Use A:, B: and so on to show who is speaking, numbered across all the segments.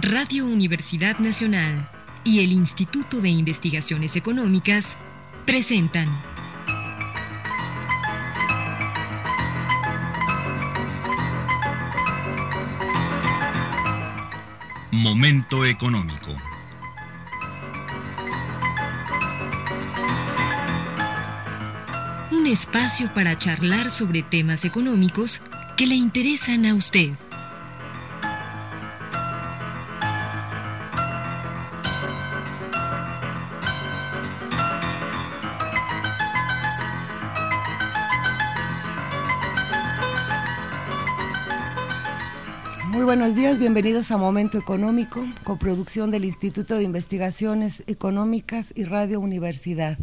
A: Radio Universidad Nacional y el Instituto de Investigaciones Económicas presentan
B: Momento Económico.
A: Un espacio para charlar sobre temas económicos que le interesan a usted.
C: Muy buenos días, bienvenidos a Momento Económico, coproducción del Instituto de Investigaciones Económicas y Radio Universidad.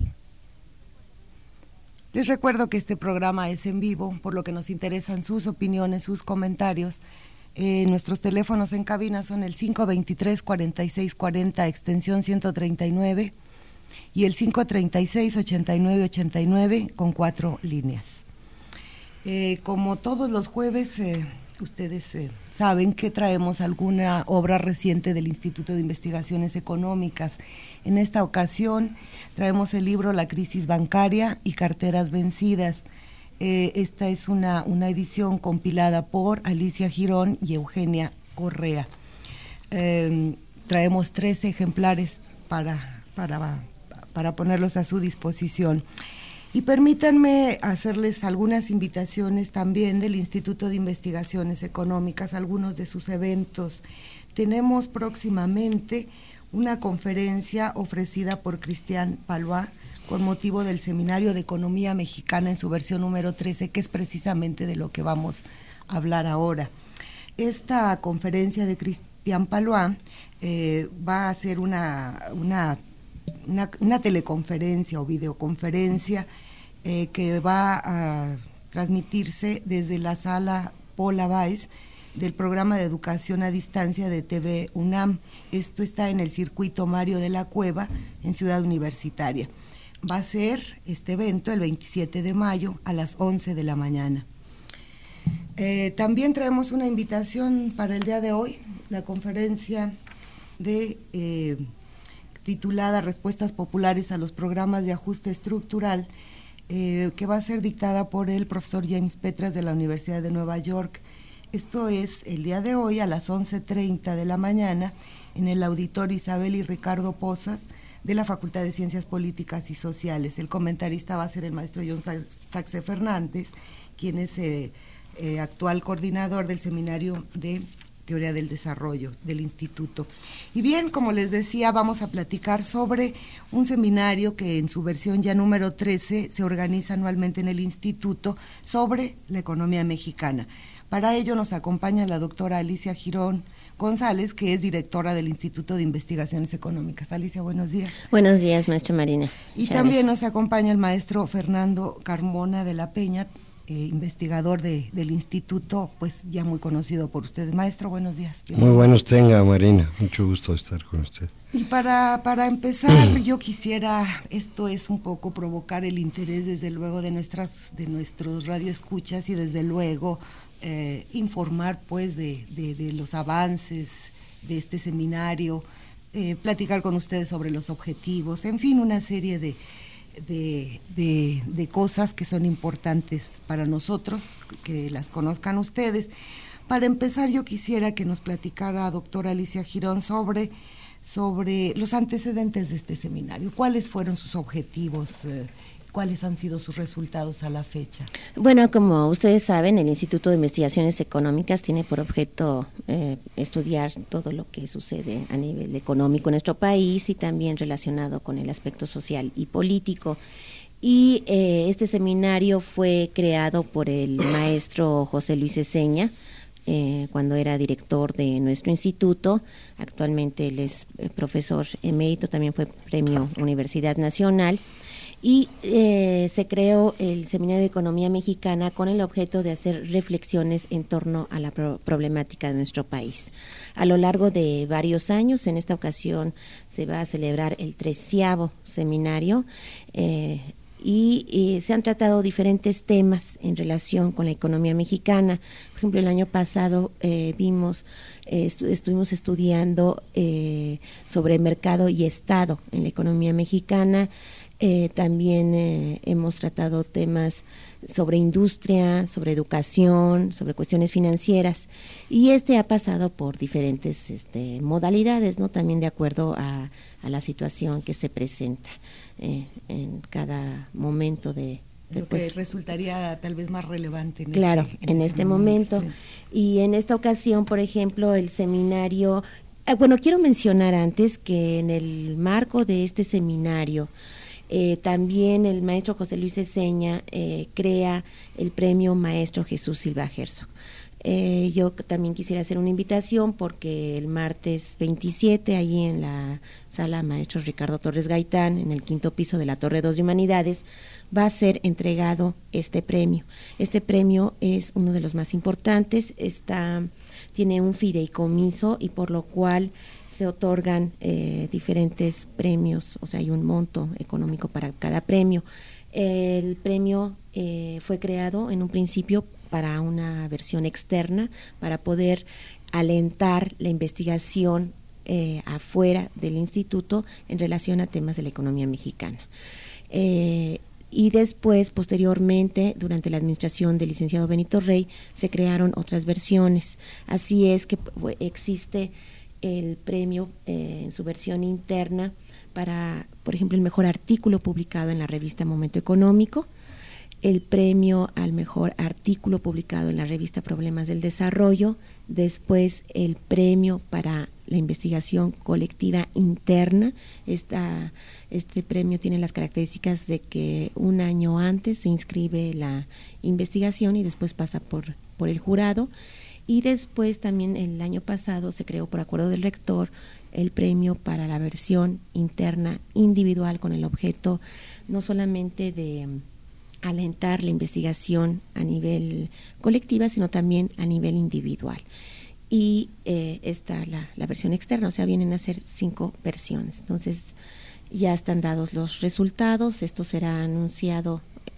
C: Les recuerdo que este programa es en vivo, por lo que nos interesan sus opiniones, sus comentarios. Nuestros teléfonos en cabina son el 523-4640, extensión 139, y el 536-8989, con 4 líneas. Como todos los jueves, ustedes saben que traemos alguna obra reciente del Instituto de Investigaciones Económicas. En esta ocasión traemos el libro La crisis bancaria y carteras vencidas. Esta es una edición compilada por Alicia Girón y Eugenia Correa. Traemos 13 ejemplares para ponerlos a su disposición. Y permítanme hacerles algunas invitaciones también del Instituto de Investigaciones Económicas, algunos de sus eventos. Tenemos próximamente una conferencia ofrecida por Cristian Palois con motivo del Seminario de Economía Mexicana en su versión número 13, que es precisamente de lo que vamos a hablar ahora. Esta conferencia de Cristian Palois va a ser una teleconferencia o videoconferencia que va a transmitirse desde la sala Paula Weiss del programa de educación a distancia de TV UNAM. Esto está en el circuito Mario de la Cueva, en Ciudad Universitaria. Va a ser este evento el 27 de mayo a las 11 de la mañana. También traemos una invitación para el día de hoy, la conferencia titulada Respuestas populares a los programas de ajuste estructural, que va a ser dictada por el profesor James Petras de la Universidad de Nueva York. Esto es el día de hoy a las 11:30 de la mañana en el auditorio Isabel y Ricardo Pozas de la Facultad de Ciencias Políticas y Sociales. El comentarista va a ser el maestro John Saxe Fernández, quien es actual coordinador del Seminario de Teoría del Desarrollo del Instituto. Y bien, como les decía, vamos a platicar sobre un seminario que en su versión ya número 13 se organiza anualmente en el Instituto sobre la economía mexicana. Para ello nos acompaña la doctora Alicia Girón González, que es directora del Instituto de Investigaciones Económicas. Alicia, buenos días.
D: Buenos días, maestra Marina.
C: Y Chávez. También nos acompaña el maestro Fernando Carmona de la Peña, investigador del instituto, pues ya muy conocido por ustedes. Maestro, buenos días.
E: Muy buenos tenga, Marina, mucho gusto estar con usted.
C: Y para empezar, yo quisiera, esto es un poco provocar el interés desde luego de nuestros radioescuchas y desde luego informar pues de los avances de este seminario, platicar con ustedes sobre los objetivos, en fin, una serie de cosas que son importantes para nosotros, que las conozcan ustedes. Para empezar, yo quisiera que nos platicara, doctora Alicia Girón, sobre los antecedentes de este seminario. ¿Cuáles fueron sus objetivos? ¿Cuáles han sido sus resultados a la fecha?
D: Bueno, como ustedes saben, el Instituto de Investigaciones Económicas tiene por objeto estudiar todo lo que sucede a nivel económico en nuestro país y también relacionado con el aspecto social y político. Y este seminario fue creado por el maestro José Luis Eseña, cuando era director de nuestro instituto. Actualmente él es profesor emérito, también fue premio Universidad Nacional. Y se creó el Seminario de Economía Mexicana con el objeto de hacer reflexiones en torno a la problemática de nuestro país. A lo largo de varios años, en esta ocasión se va a celebrar el 13º seminario, y se han tratado diferentes temas en relación con la economía mexicana. Por ejemplo, el año pasado estuvimos estudiando sobre mercado y Estado en la economía mexicana. También hemos tratado temas sobre industria, sobre educación, sobre cuestiones financieras, y ha pasado por diferentes modalidades, ¿no? También de acuerdo a la situación que se presenta en cada momento de
C: lo que resultaría tal vez más relevante
D: en este momento. Sí. Y en esta ocasión, por ejemplo, el seminario, quiero mencionar antes que en el marco de este seminario también el maestro José Luis Eseña crea el premio Maestro Jesús Silva Herzog. Yo también quisiera hacer una invitación porque el martes 27, allí en la sala Maestro Ricardo Torres Gaitán, en el 5º piso de la Torre 2 de Humanidades, va a ser entregado este premio. Este premio es uno de los más importantes, tiene un fideicomiso y por lo cual se otorgan diferentes premios, o sea, hay un monto económico para cada premio. El premio fue creado en un principio para una versión externa, para poder alentar la investigación afuera del instituto en relación a temas de la economía mexicana. Y después, posteriormente, durante la administración del licenciado Benito Rey, se crearon otras versiones. Así es que existe el premio en su versión interna para, por ejemplo, el mejor artículo publicado en la revista Momento Económico, el premio al mejor artículo publicado en la revista Problemas del Desarrollo, después el premio para la investigación colectiva interna. Este premio tiene las características de que un año antes se inscribe la investigación y después pasa por el jurado. Y después también el año pasado se creó por acuerdo del rector el premio para la versión interna individual con el objeto no solamente de alentar la investigación a nivel colectiva, sino también a nivel individual. Y está la versión externa, o sea, vienen a ser 5 versiones. Entonces, ya están dados los resultados. Esto será anunciado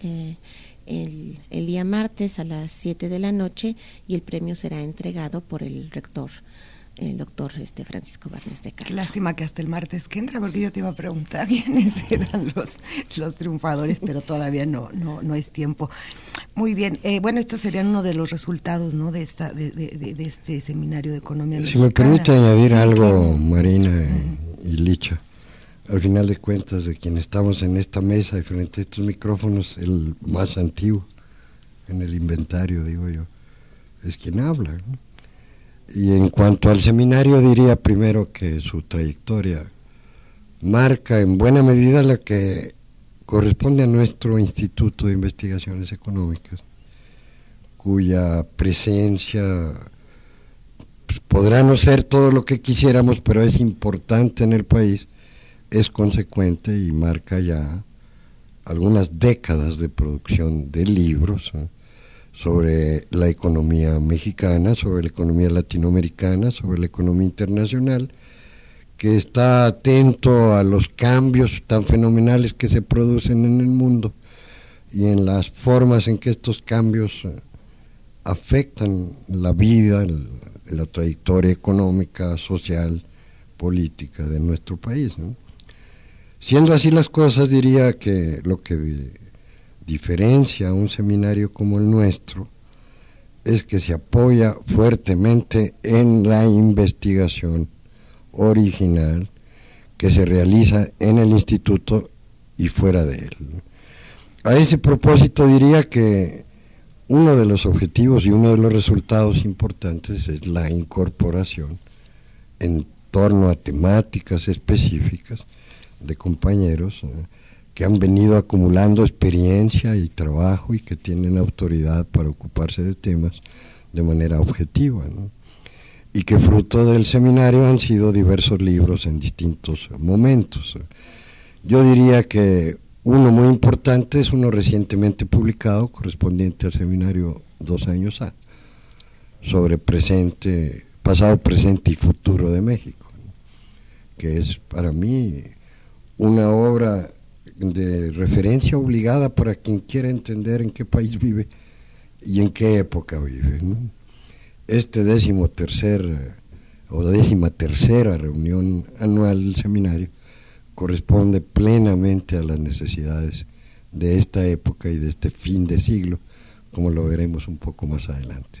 D: el día martes a las 7 de la noche y el premio será entregado por el rector, el doctor Francisco Barnes de Castro.
C: Lástima que hasta el martes que entra, porque yo te iba a preguntar quiénes eran los triunfadores, pero todavía no es tiempo. Muy bien, bueno, estos serían uno de los resultados, ¿no?, de este seminario de economía mexicana.
E: Si me permite añadir algo, Marina y Licha, al final de cuentas, de quien estamos en esta mesa y frente a estos micrófonos, el más antiguo en el inventario, digo yo, es quien habla, ¿no? Y en cuanto al seminario, diría primero que su trayectoria marca en buena medida la que corresponde a nuestro Instituto de Investigaciones Económicas, cuya presencia podrá no ser todo lo que quisiéramos, pero es importante en el país, es consecuente y marca ya algunas décadas de producción de libros, ¿no?, sobre la economía mexicana, sobre la economía latinoamericana, sobre la economía internacional, que está atento a los cambios tan fenomenales que se producen en el mundo y en las formas en que estos cambios afectan la vida, la trayectoria económica, social, política de nuestro país, ¿no? Siendo así las cosas, diría que lo que diferencia a un seminario como el nuestro es que se apoya fuertemente en la investigación original que se realiza en el instituto y fuera de él. A ese propósito diría que uno de los objetivos y uno de los resultados importantes es la incorporación en torno a temáticas específicas de compañeros que han venido acumulando experiencia y trabajo y que tienen autoridad para ocuparse de temas de manera objetiva, ¿no? Y que fruto del seminario han sido diversos libros en distintos momentos. Yo diría que uno muy importante es uno recientemente publicado, correspondiente al seminario 2 años A, sobre pasado, presente y futuro de México, ¿no?, que es para mí una obra de referencia obligada para quien quiera entender en qué país vive y en qué época vive, ¿no? Este 13ª reunión anual del seminario corresponde plenamente a las necesidades de esta época y de este fin de siglo, como lo veremos un poco más adelante.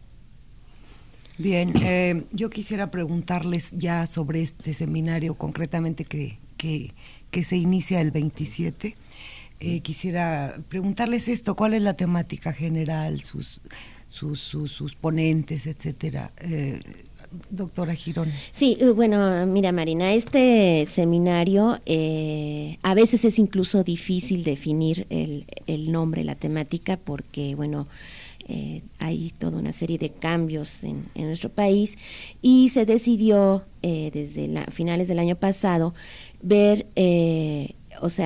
C: Bien, yo quisiera preguntarles ya sobre este seminario concretamente que se inicia el 27. Quisiera preguntarles esto: ¿cuál es la temática general, sus ponentes, etcétera? Doctora Girón.
D: Sí, bueno, mira, Marina, este seminario a veces es incluso difícil definir el nombre, la temática, porque, bueno, hay toda una serie de cambios en nuestro país y se decidió desde finales del año pasado ver, qué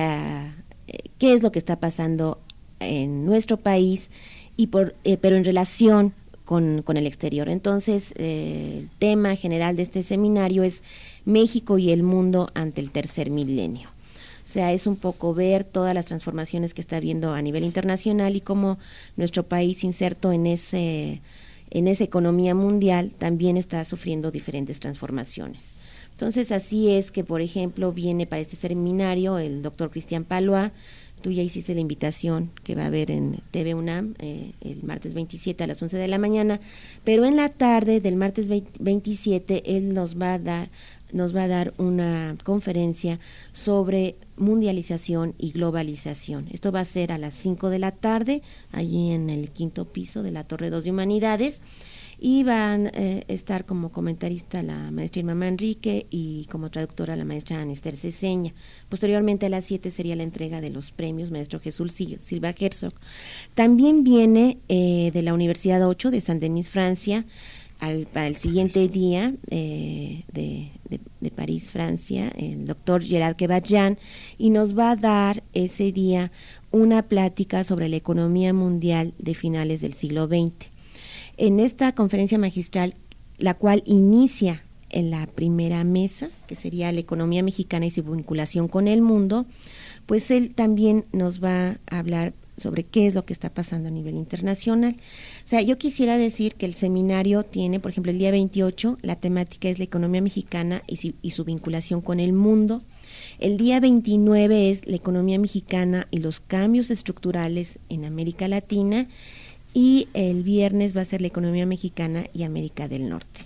D: es lo que está pasando en nuestro país pero en relación con el exterior. Entonces, el tema general de este seminario es México y el mundo ante el tercer milenio. O sea, es un poco ver todas las transformaciones que está habiendo a nivel internacional y cómo nuestro país, inserto en esa economía mundial, también está sufriendo diferentes transformaciones. Entonces, así es que, por ejemplo, viene para este seminario el doctor Cristian Palois. Tú ya hiciste la invitación que va a haber en TV UNAM el martes 27 a las 11 de la mañana, pero en la tarde del martes 27 él nos va a dar una conferencia sobre mundialización y globalización. Esto va a ser a las 5 de la tarde, allí en el 5º piso de la Torre 2 de Humanidades, y van a estar como comentarista la maestra Irma Manrique y como traductora la maestra Ana Esther Ceseña. Posteriormente a las 7 sería la entrega de los premios Maestro Jesús Silva Herzog. También viene de la Universidad 8 de Saint-Denis, Francia, para el siguiente día de París, Francia, el doctor Gerard Kebajian, y nos va a dar ese día una plática sobre la economía mundial de finales del siglo XX. En esta conferencia magistral, la cual inicia en la primera mesa, que sería la economía mexicana y su vinculación con el mundo, pues él también nos va a hablar sobre qué es lo que está pasando a nivel internacional. O sea, yo quisiera decir que el seminario tiene, por ejemplo, el día 28, la temática es la economía mexicana y su vinculación con el mundo. El día 29 es la economía mexicana y los cambios estructurales en América Latina, y el viernes va a ser la economía mexicana y América del Norte.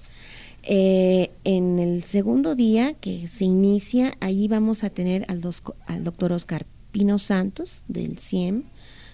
D: En el segundo día que se inicia, ahí vamos a tener al doctor Oscar Pino Santos del CIEM,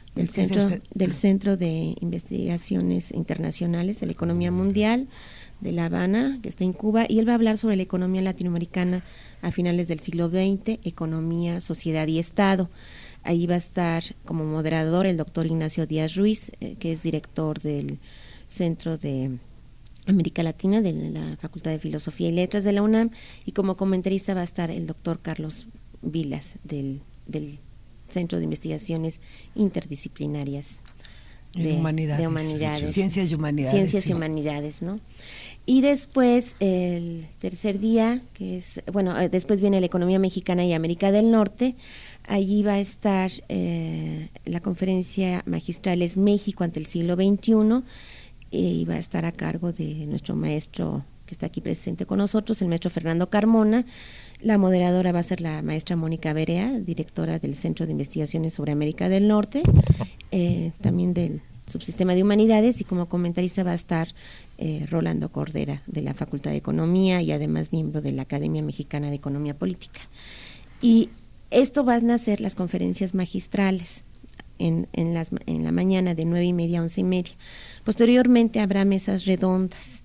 D: del Centro de Investigaciones Internacionales de la Economía Mundial de La Habana, que está en Cuba, y él va a hablar sobre la economía latinoamericana a finales del siglo XX, economía, sociedad y Estado. Ahí va a estar como moderador el doctor Ignacio Díaz Ruiz, que es director del Centro de América Latina de la Facultad de Filosofía y Letras de la UNAM, y como comentarista va a estar el doctor Carlos Vilas del Centro de Investigaciones Interdisciplinarias de Humanidades.
C: Ciencias y Humanidades.
D: Ciencias y Humanidades, ¿no? Y después, el tercer día, después viene la economía mexicana y América del Norte. Allí va a estar la conferencia magistral es México ante el siglo XXI, y va a estar a cargo de nuestro maestro que está aquí presente con nosotros, el maestro Fernando Carmona. La moderadora va a ser la maestra Mónica Berea, directora del Centro de Investigaciones sobre América del Norte, también del Subsistema de Humanidades, y como comentarista va a estar Rolando Cordera, de la Facultad de Economía y además miembro de la Academia Mexicana de Economía Política. Y esto van a ser las conferencias magistrales en la mañana de 9:30 a 11:30. Posteriormente habrá mesas redondas.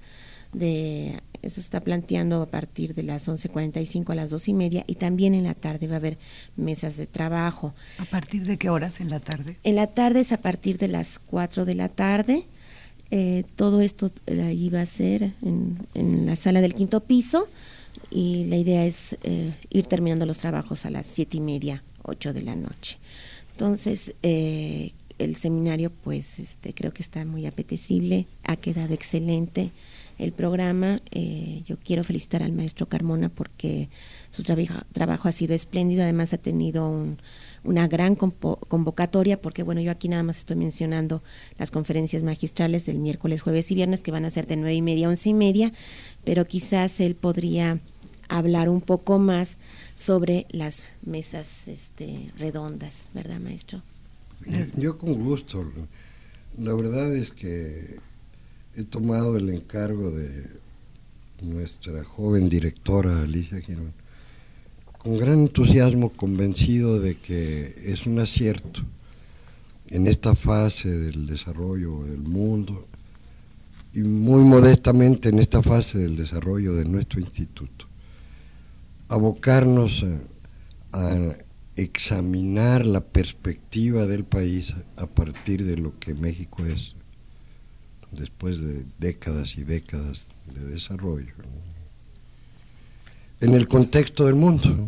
D: Eso está planteando a partir de las 11:45 a las 2:30, y también en la tarde va a haber mesas de trabajo.
C: ¿A partir de qué horas en la tarde?
D: En la tarde es a partir de las 4 de la tarde. Todo esto ahí va a ser en la sala del 5º piso, y la idea es ir terminando los trabajos a las 7:30, 8 de la noche. Entonces, el seminario, pues, creo que está muy apetecible, ha quedado excelente. el programa. Yo quiero felicitar al maestro Carmona porque su trabajo ha sido espléndido, además ha tenido una gran convocatoria, porque bueno, yo aquí nada más estoy mencionando las conferencias magistrales del miércoles, jueves y viernes, que van a ser de 9:30 a 11:30, pero quizás él podría hablar un poco más sobre las mesas redondas, ¿verdad, maestro?
E: Yo con gusto. La verdad es que he tomado el encargo de nuestra joven directora Alicia Girón con gran entusiasmo, convencido de que es un acierto en esta fase del desarrollo del mundo y muy modestamente en esta fase del desarrollo de nuestro instituto, abocarnos a examinar la perspectiva del país a partir de lo que México es después de décadas y décadas de desarrollo, ¿no?, en el contexto del mundo, ¿no?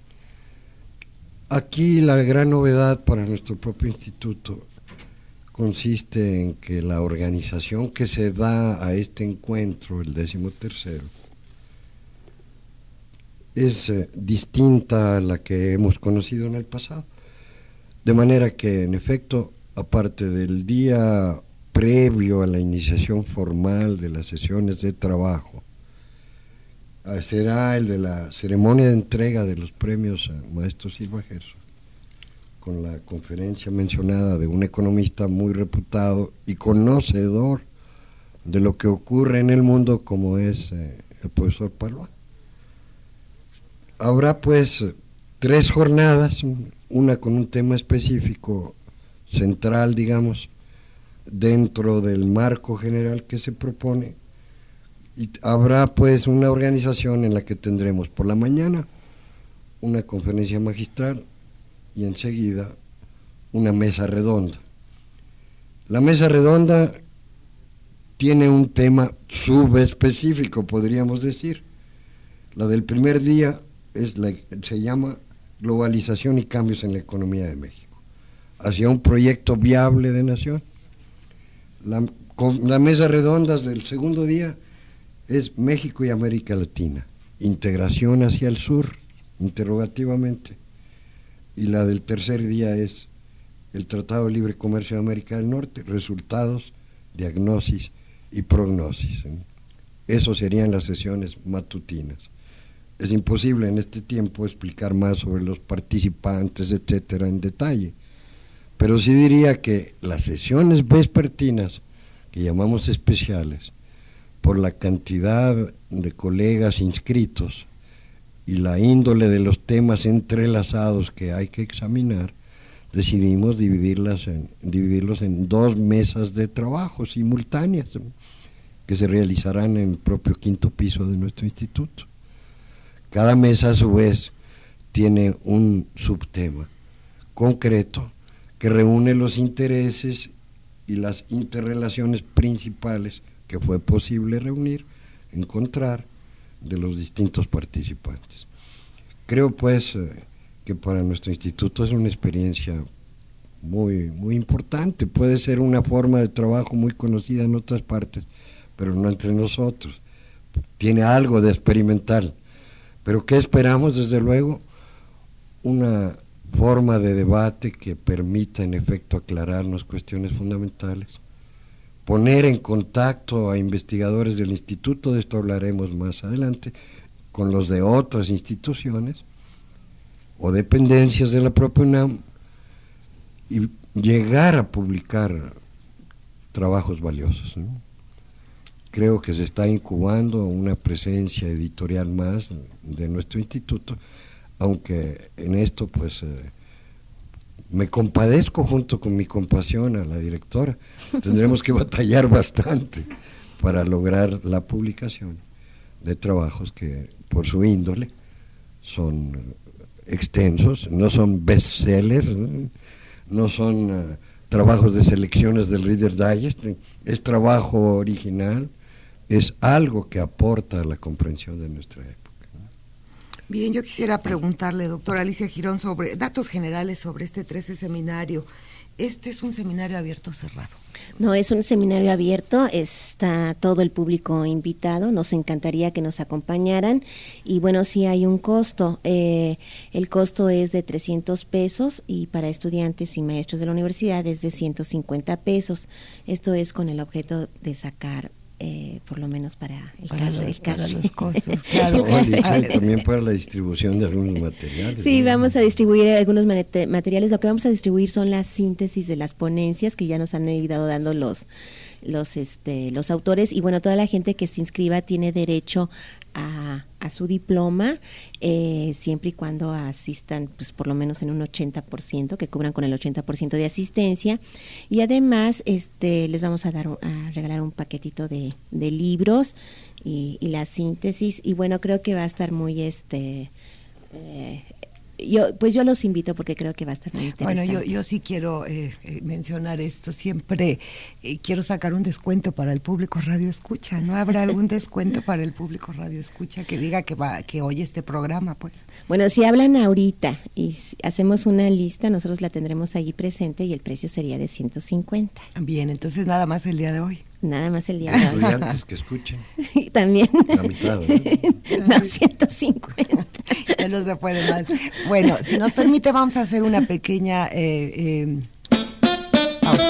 E: Aquí la gran novedad para nuestro propio instituto consiste en que la organización que se da a este encuentro, el 13º, es distinta a la que hemos conocido en el pasado, de manera que en efecto, aparte del día previo a la iniciación formal de las sesiones de trabajo, será el de la ceremonia de entrega de los premios Maestro Silva Gerson, con la conferencia mencionada de un economista muy reputado y conocedor de lo que ocurre en el mundo, como es el profesor Palois. Habrá pues 3 jornadas, una con un tema específico central, digamos, dentro del marco general que se propone, y habrá pues una organización en la que tendremos por la mañana una conferencia magistral y enseguida una mesa redonda. La mesa redonda tiene un tema subespecífico, podríamos decir. La del primer día se llama Globalización y cambios en la economía de México, hacia un proyecto viable de nación. La mesa redonda del segundo día es México y América Latina, integración hacia el sur, interrogativamente, y la del tercer día es el Tratado de Libre Comercio de América del Norte, resultados, diagnosis y prognosis. Eso serían las sesiones matutinas. Es imposible en este tiempo explicar más sobre los participantes, etcétera, en detalle, pero sí diría que las sesiones vespertinas, que llamamos especiales, por la cantidad de colegas inscritos y la índole de los temas entrelazados que hay que examinar, decidimos dividirlos en 2 mesas de trabajo simultáneas que se realizarán en el propio 5º piso de nuestro instituto. Cada mesa a su vez tiene un subtema concreto que reúne los intereses y las interrelaciones principales que fue posible encontrar de los distintos participantes. Creo pues que para nuestro instituto es una experiencia muy, muy importante. Puede ser una forma de trabajo muy conocida en otras partes, pero no entre nosotros. Tiene algo de experimental. Pero ¿qué esperamos? Desde luego, una forma de debate que permita en efecto aclararnos cuestiones fundamentales, poner en contacto a investigadores del instituto, de esto hablaremos más adelante, con los de otras instituciones o dependencias de la propia UNAM, y llegar a publicar trabajos valiosos, ¿no? Creo que se está incubando una presencia editorial más de nuestro instituto, aunque en esto pues me compadezco junto con mi compasión a la directora. Tendremos que batallar bastante para lograr la publicación de trabajos que por su índole son extensos, no son bestsellers, no son trabajos de selecciones del Reader's Digest, es trabajo original, es algo que aporta a la comprensión de nuestra época.
C: Bien, yo quisiera preguntarle, doctora Alicia Girón, sobre datos generales sobre este 13 seminario. ¿Este es un seminario abierto o cerrado?
D: No, es un seminario abierto, está todo el público invitado, nos encantaría que nos acompañaran y bueno, sí hay un costo, el costo es de 300 pesos y para estudiantes y maestros de la universidad es de 150 pesos, esto es con el objeto de sacar por lo menos para
C: los costos, claro.
E: Y también para la distribución de algunos materiales.
D: Sí,
E: ¿no?
D: vamos a distribuir algunos materiales. Lo que vamos a distribuir son las síntesis de las ponencias que ya nos han ido dando los autores y bueno, toda la gente que se inscriba tiene derecho a su diploma, siempre y cuando asistan pues por lo menos en un 80%, que cubran con el 80% de asistencia, y además les vamos a regalar un paquetito de libros y la síntesis, y bueno, creo que va a estar muy yo los invito porque creo que va a estar muy interesante.
C: Bueno, yo sí quiero mencionar esto, siempre quiero sacar un descuento para el público Radio Escucha, ¿no habrá algún descuento para el público Radio Escucha que diga que oye este programa, pues?
D: Bueno, si hablan ahorita y si hacemos una lista, nosotros la tendremos allí presente y el precio sería de 150.
C: Bien, entonces nada más el día de hoy.
D: Nada más el día de hoy.
E: Estudiantes que escuchen.
D: También.
E: La mitad,
D: ¿no? 150.
C: Ya no se puede más. Bueno, si nos permite, vamos a hacer una pequeña pausa.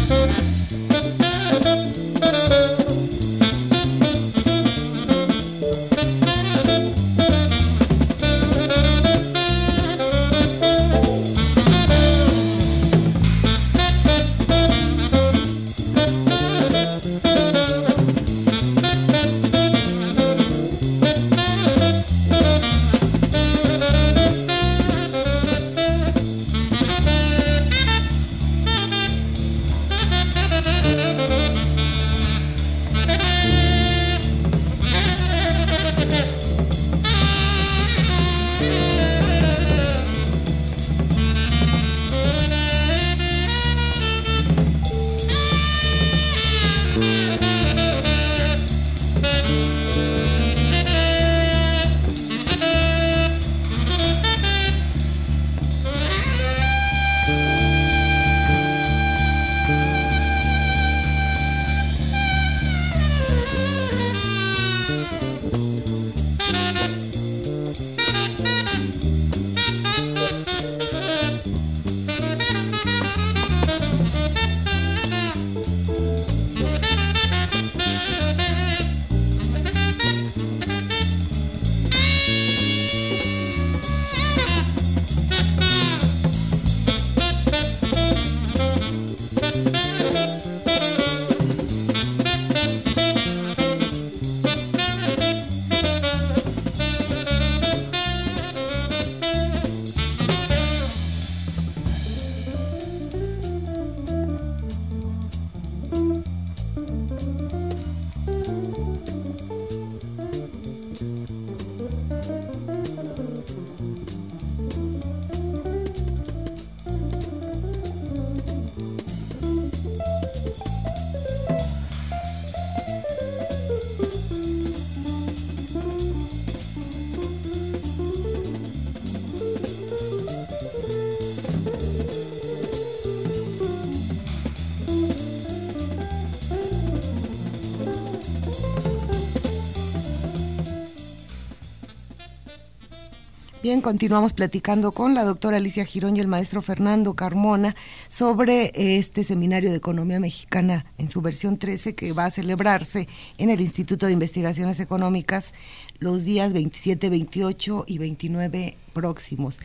C: Bien, continuamos platicando con la doctora Alicia Girón y el maestro Fernando Carmona sobre este seminario de economía mexicana en su versión 13 que va a celebrarse en el Instituto de Investigaciones Económicas los días 27, 28 y 29 próximos.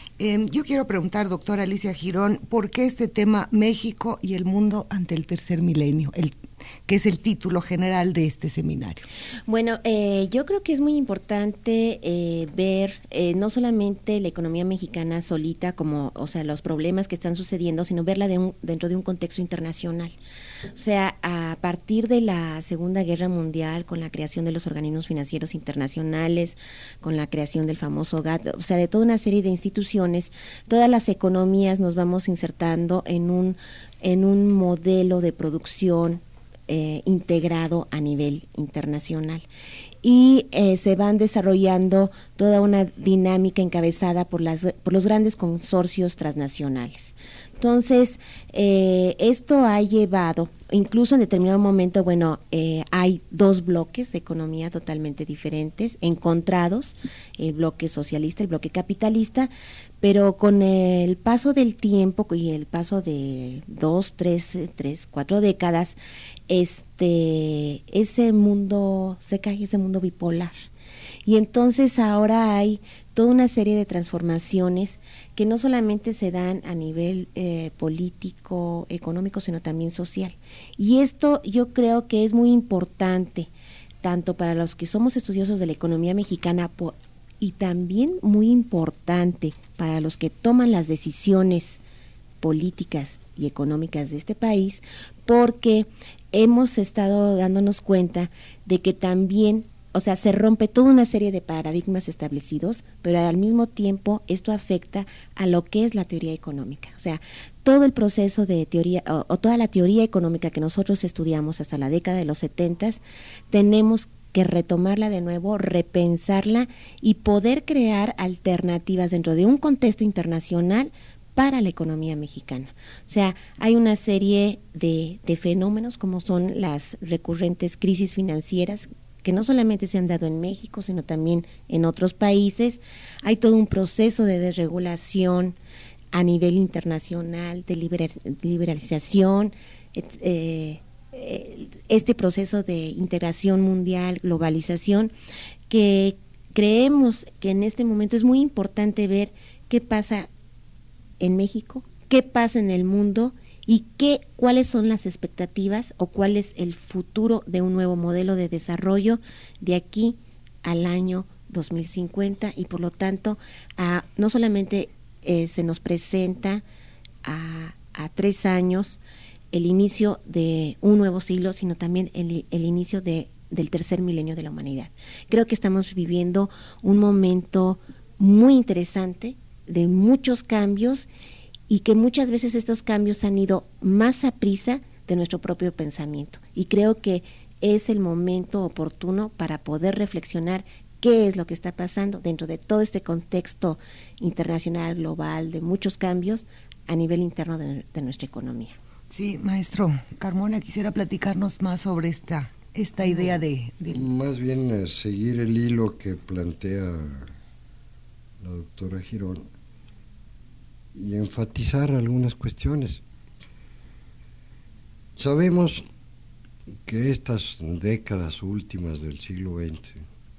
C: Yo quiero preguntar, doctora Alicia Girón, ¿por qué este tema México y el mundo ante el tercer milenio? Que es el título general de este seminario.
D: Bueno, yo creo que es muy importante ver no solamente la economía mexicana solita, como, o sea, los problemas que están sucediendo, sino verla dentro de un contexto internacional. O sea, a partir de la Segunda Guerra Mundial, con la creación de los organismos financieros internacionales, con la creación del famoso GATT, o sea, de toda una serie de instituciones, todas las economías nos vamos insertando en un modelo de producción integrado a nivel internacional. y se van desarrollando toda una dinámica encabezada por los grandes consorcios transnacionales. Entonces, esto ha llevado, incluso en determinado momento, hay dos bloques de economía totalmente diferentes, encontrados, el bloque socialista, el bloque capitalista, pero con el paso del tiempo y el paso de 2, 3, 4 décadas, ese mundo se cae, ese mundo bipolar. Y entonces ahora hay toda una serie de transformaciones que no solamente se dan a nivel político, económico, sino también social. Y esto yo creo que es muy importante, tanto para los que somos estudiosos de la economía mexicana y también muy importante para los que toman las decisiones políticas y económicas de este país, porque hemos estado dándonos cuenta de que también, se rompe toda una serie de paradigmas establecidos, pero al mismo tiempo esto afecta a lo que es la teoría económica. Todo el proceso de teoría o toda la teoría económica que nosotros estudiamos hasta la década de los 70, tenemos que retomarla de nuevo, repensarla y poder crear alternativas dentro de un contexto internacional para la economía mexicana. Hay una serie de fenómenos como son las recurrentes crisis financieras que no solamente se han dado en México, sino también en otros países. Hay todo un proceso de desregulación a nivel internacional, de liberalización, este proceso de integración mundial, globalización, que creemos que en este momento es muy importante ver qué pasa en México, qué pasa en el mundo y cuáles son las expectativas o cuál es el futuro de un nuevo modelo de desarrollo de aquí al año 2050, y por lo tanto no solamente se nos presenta a 3 años el inicio de un nuevo siglo, sino también el inicio del tercer milenio de la humanidad. Creo que estamos viviendo un momento muy interesante, de muchos cambios, y que muchas veces estos cambios han ido más a prisa de nuestro propio pensamiento. Y creo que es el momento oportuno para poder reflexionar qué es lo que está pasando dentro de todo este contexto internacional, global, de muchos cambios a nivel interno de nuestra economía.
C: Sí, maestro Carmona, quisiera platicarnos más sobre esta idea de...
E: Más bien seguir el hilo que plantea la doctora Girón y enfatizar algunas cuestiones. Sabemos que estas décadas últimas del siglo XX,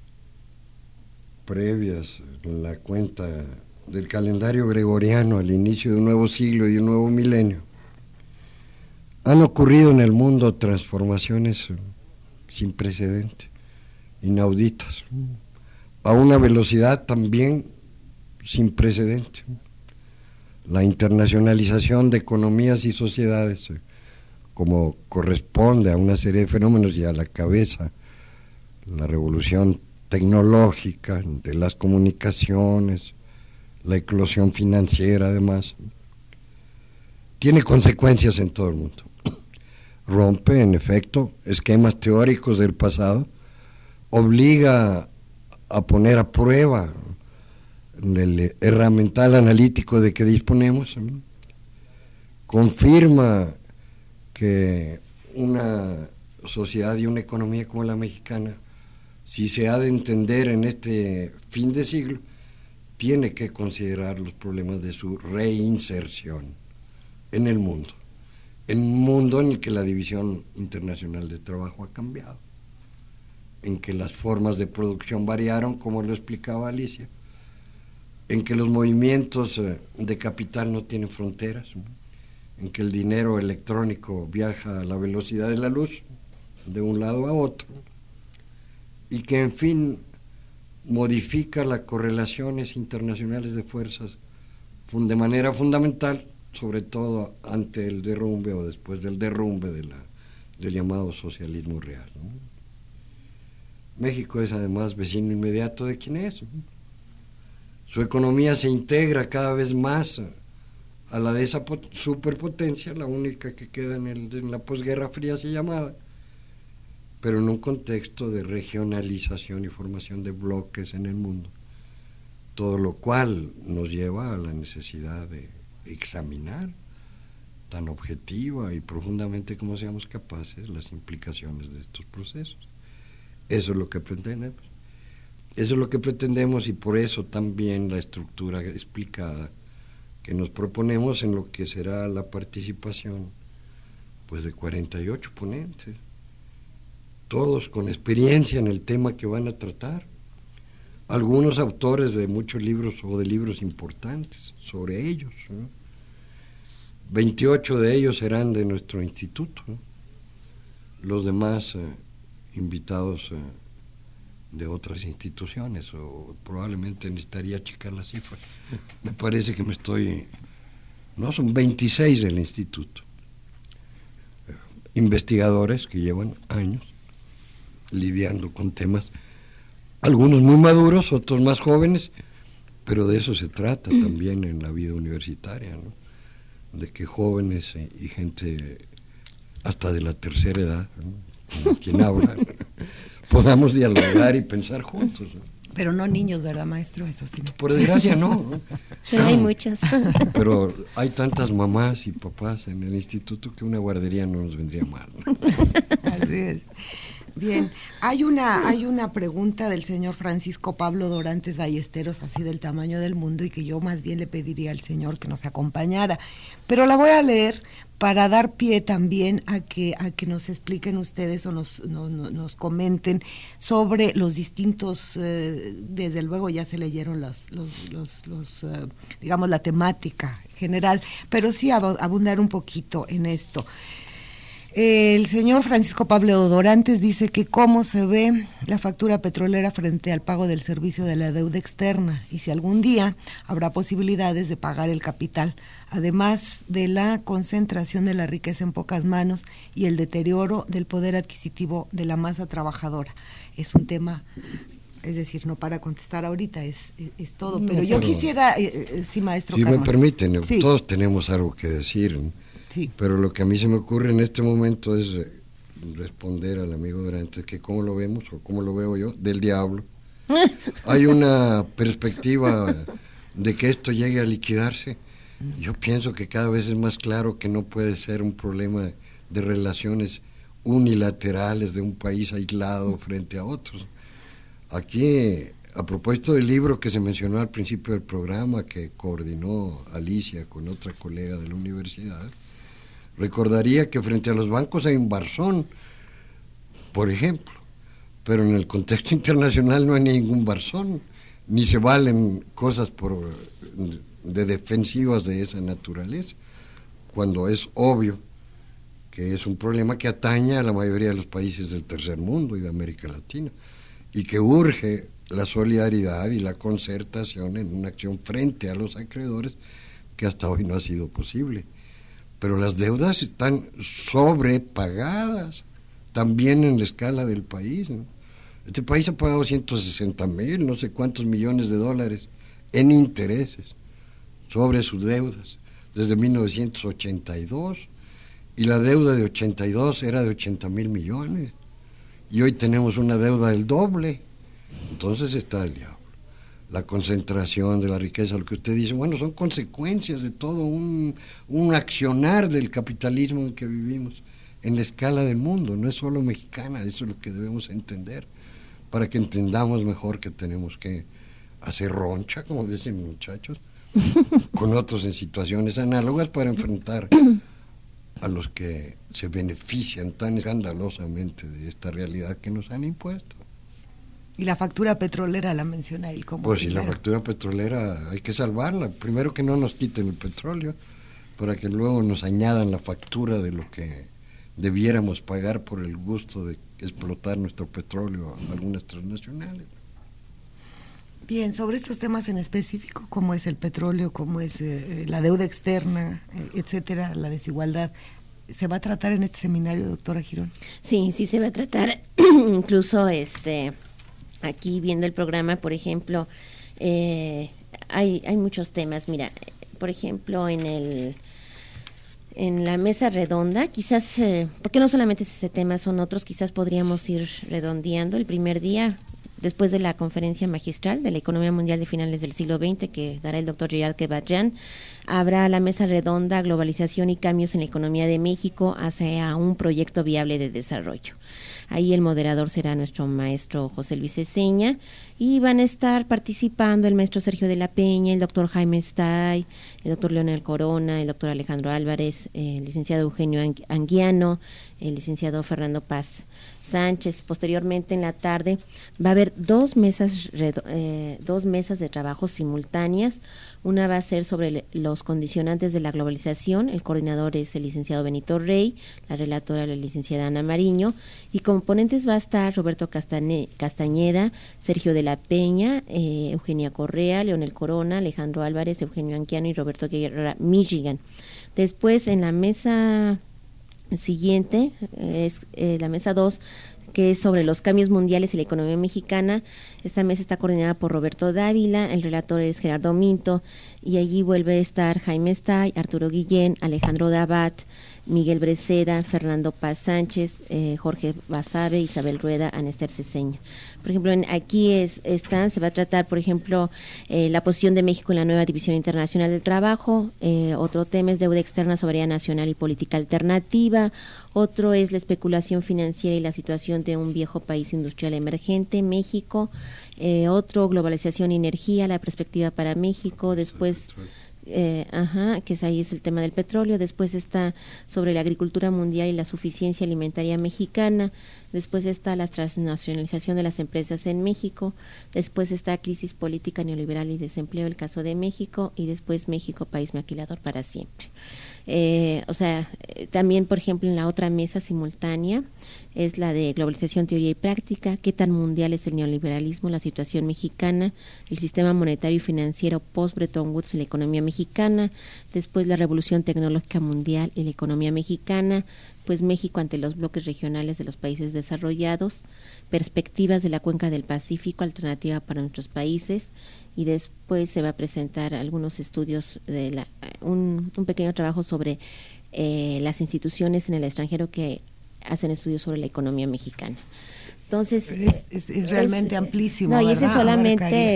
E: previas en la cuenta del calendario gregoriano al inicio de un nuevo siglo y de un nuevo milenio, han ocurrido en el mundo transformaciones sin precedente, inauditas, a una velocidad también sin precedente. La internacionalización de economías y sociedades, como corresponde a una serie de fenómenos, y a la cabeza la revolución tecnológica, de las comunicaciones, la eclosión financiera, además, tiene consecuencias en todo el mundo. Rompe, en efecto, esquemas teóricos del pasado, obliga a poner a prueba el herramental analítico de que disponemos, confirma que una sociedad y una economía como la mexicana, si se ha de entender en este fin de siglo, tiene que considerar los problemas de su reinserción en el mundo, en un mundo en el que la división internacional de trabajo ha cambiado, en que las formas de producción variaron, como lo explicaba Alicia, en que los movimientos de capital no tienen fronteras, en que el dinero electrónico viaja a la velocidad de la luz, de un lado a otro, y que, en fin, modifica las correlaciones internacionales de fuerzas de manera fundamental, sobre todo ante el derrumbe o después del derrumbe del llamado socialismo real, ¿no? México es además vecino inmediato de quien es, ¿no? Su economía se integra cada vez más a la de esa superpotencia, la única que queda en la posguerra fría se llamaba, pero en un contexto de regionalización y formación de bloques en el mundo, todo lo cual nos lleva a la necesidad de examinar tan objetiva y profundamente como seamos capaces las implicaciones de estos procesos. Eso es lo que pretendemos. Eso es lo que pretendemos, y por eso también la estructura explicada que nos proponemos en lo que será la participación pues de 48 ponentes, todos con experiencia en el tema que van a tratar, algunos autores de muchos libros o de libros importantes sobre ellos, ¿no? 28 de ellos serán de nuestro instituto, ¿no? Los demás invitados de otras instituciones, o probablemente necesitaría checar la cifra. Me parece que no, son 26 del instituto. Investigadores que llevan años lidiando con temas, algunos muy maduros, otros más jóvenes, pero de eso se trata también en la vida universitaria, ¿no? De que jóvenes y gente hasta de la tercera edad, ¿no? Como quien habla, ¿no? Podamos dialogar y pensar juntos, ¿no?
C: Pero no niños, ¿verdad, maestro? Eso sí.
E: Por desgracia no.
D: Pero hay muchos.
E: Pero hay tantas mamás y papás en el instituto que una guardería no nos vendría mal, ¿no?
C: Así es. Bien, hay una pregunta del señor Francisco Pablo Dorantes Ballesteros, así del tamaño del mundo, y que yo más bien le pediría al señor que nos acompañara, pero la voy a leer para dar pie también a que nos expliquen ustedes o nos comenten sobre los distintos, desde luego ya se leyeron digamos, la temática general, pero sí abundar un poquito en esto. El señor Francisco Pablo Dorantes dice que cómo se ve la factura petrolera frente al pago del servicio de la deuda externa, y si algún día habrá posibilidades de pagar el capital, además de la concentración de la riqueza en pocas manos y el deterioro del poder adquisitivo de la masa trabajadora. Es un tema, es decir, no para contestar ahorita, es todo, pero yo quisiera, sí, maestro
E: Si
C: Carman.
E: me permiten,
C: Sí.
E: Todos tenemos algo que decir, ¿no?
C: Sí.
E: Pero lo que a mí se me ocurre en este momento es responder al amigo Dorantes que cómo lo vemos, o cómo lo veo yo, del diablo. Hay una perspectiva de que esto llegue a liquidarse. Yo pienso que cada vez es más claro que no puede ser un problema de relaciones unilaterales de un país aislado frente a otros. Aquí, a propósito del libro que se mencionó al principio del programa, que coordinó Alicia con otra colega de la universidad, recordaría que frente a los bancos hay un barzón, por ejemplo, pero en el contexto internacional no hay ningún barzón, ni se valen cosas de defensivas de esa naturaleza, cuando es obvio que es un problema que atañe a la mayoría de los países del tercer mundo y de América Latina, y que urge la solidaridad y la concertación en una acción frente a los acreedores que hasta hoy no ha sido posible. Pero las deudas están sobrepagadas también en la escala del país, ¿no? Este país ha pagado 160,000, no sé cuántos millones de dólares en intereses sobre sus deudas desde 1982, y la deuda de 82 era de 80,000 millones, y hoy tenemos una deuda del doble. Entonces está el diablo. La concentración de la riqueza, lo que usted dice, bueno, son consecuencias de todo un accionar del capitalismo en que vivimos en la escala del mundo, no es solo mexicana. Eso es lo que debemos entender, para que entendamos mejor que tenemos que hacer roncha, como dicen muchachos, con otros en situaciones análogas para enfrentar a los que se benefician tan escandalosamente de esta realidad que nos han impuesto.
C: Y la factura petrolera la menciona él como
E: Pues si
C: primero.
E: la factura petrolera hay que salvarla, primero que no nos quiten el petróleo, para que luego nos añadan la factura de lo que debiéramos pagar por el gusto de explotar nuestro petróleo a algunas transnacionales.
C: Bien, sobre estos temas en específico, como es el petróleo, como es la deuda externa, etcétera, la desigualdad, ¿se va a tratar en este seminario, doctora Girón?
D: Sí, sí se va a tratar. Incluso aquí viendo el programa, por ejemplo, hay muchos temas. Mira, por ejemplo, en En la mesa redonda, quizás, porque no solamente es ese tema, son otros, quizás podríamos ir redondeando. El primer día, después de la conferencia magistral de la economía mundial de finales del siglo XX, que dará el doctor Gerald Kebajian, habrá la mesa redonda Globalización y cambios en la economía de México hacia un proyecto viable de desarrollo. Ahí el moderador será nuestro maestro José Luis Eseña, y van a estar participando el maestro Sergio de la Peña, el doctor Jaime Stay, el doctor Leonel Corona, el doctor Alejandro Álvarez, el licenciado Eugenio Anguiano, el licenciado Fernando Paz Sánchez. Posteriormente, en la tarde, va a haber dos mesas de trabajo simultáneas. Una va a ser sobre los condicionantes de la globalización. El coordinador es el licenciado Benito Rey, la relatora la licenciada Ana Mariño, y como ponentes va a estar Roberto Castañeda, Sergio de la Peña, Eugenia Correa, Leonel Corona, Alejandro Álvarez, Eugenio Anguiano y Roberto Guerra Michigan. Después, en la mesa siguiente, es la mesa 2, que es sobre los cambios mundiales y la economía mexicana. Esta mesa está coordinada por Roberto Dávila, el relator es Gerardo Minto, y allí vuelve a estar Jaime Stay, Arturo Guillén, Alejandro Dabat, Miguel Breceda, Fernando Paz Sánchez, Jorge Basabe, Isabel Rueda, Anester Ceseña. Por ejemplo, aquí se va a tratar, por ejemplo, la posición de México en la nueva División Internacional del Trabajo. Otro tema es deuda externa, soberanía nacional y política alternativa. Otro es la especulación financiera y la situación de un viejo país industrial emergente, México. Otro, globalización y energía, la perspectiva para México. Después, que ahí es el tema del petróleo. Después está sobre la agricultura mundial y la suficiencia alimentaria mexicana. Después está la transnacionalización de las empresas en México. Después está crisis política neoliberal y desempleo, el caso de México. Y después México, país maquilador para siempre. También, por ejemplo, en la otra mesa simultánea es la de globalización, teoría y práctica, qué tan mundial es el neoliberalismo, la situación mexicana, el sistema monetario y financiero post-Bretton Woods y la economía mexicana, después la revolución tecnológica mundial y la economía mexicana, pues México ante los bloques regionales de los países desarrollados, perspectivas de la cuenca del Pacífico, alternativa para nuestros países, y después se va a presentar algunos estudios un pequeño trabajo sobre las instituciones en el extranjero que hacen estudios sobre la economía mexicana. Entonces
C: es realmente amplísimo.
D: No, y ese es solamente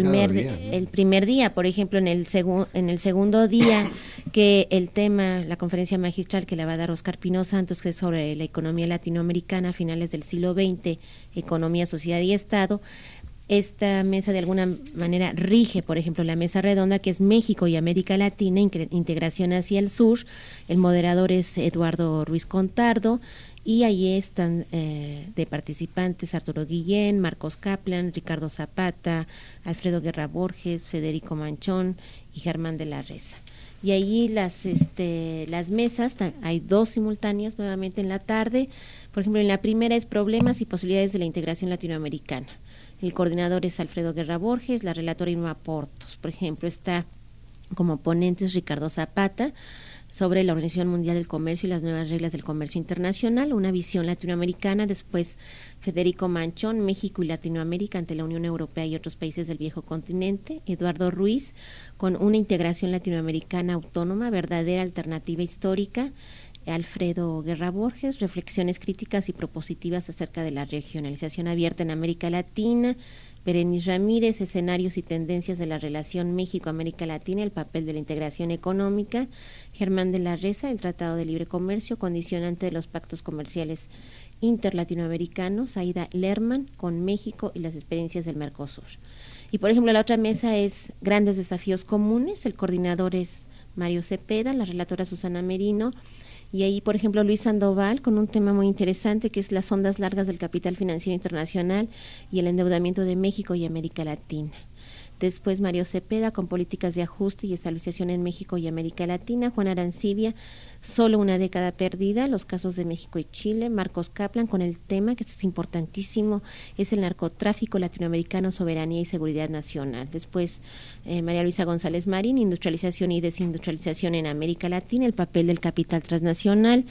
E: el
D: primer día. Por ejemplo, en el segundo día, que el tema, la conferencia magistral que la va a dar Oscar Pino Santos, que es sobre la economía latinoamericana a finales del siglo XX, economía, sociedad y Estado. Esta mesa de alguna manera rige, por ejemplo, la mesa redonda, que es México y América Latina, integración hacia el sur. El moderador es Eduardo Ruiz Contardo, y allí están de participantes Arturo Guillén, Marcos Kaplan, Ricardo Zapata, Alfredo Guerra Borges, Federico Manchón y Germán de la Reza. Y allí las mesas, hay dos simultáneas nuevamente en la tarde. Por ejemplo, en la primera es problemas y posibilidades de la integración latinoamericana. El coordinador es Alfredo Guerra Borges, la relatora Irma Portos. Por ejemplo, está como ponentes Ricardo Zapata, sobre la Organización Mundial del Comercio y las nuevas reglas del comercio internacional, una visión latinoamericana. Después Federico Manchón, México y Latinoamérica ante la Unión Europea y otros países del viejo continente. Eduardo Ruiz, con una integración latinoamericana autónoma, verdadera alternativa histórica. Alfredo Guerra Borges, reflexiones críticas y propositivas acerca de la regionalización abierta en América Latina. Berenice Ramírez, escenarios y tendencias de la relación México-América Latina, el papel de la integración económica. Germán de la Reza, el Tratado de Libre Comercio, condicionante de los pactos comerciales interlatinoamericanos. Aida Lerman, con México y las experiencias del Mercosur. Y por ejemplo, la otra mesa es Grandes Desafíos Comunes. El coordinador es Mario Cepeda, la relatora Susana Merino. Y ahí, por ejemplo, Luis Sandoval, con un tema muy interesante que es las ondas largas del capital financiero internacional y el endeudamiento de México y América Latina. Después Mario Cepeda, con políticas de ajuste y estabilización en México y América Latina. Juan Arancibia, solo una década perdida, los casos de México y Chile. Marcos Kaplan, con el tema, que es importantísimo, es el narcotráfico latinoamericano, soberanía y seguridad nacional. Después María Luisa González Marín, industrialización y desindustrialización en América Latina, el papel del capital transnacional.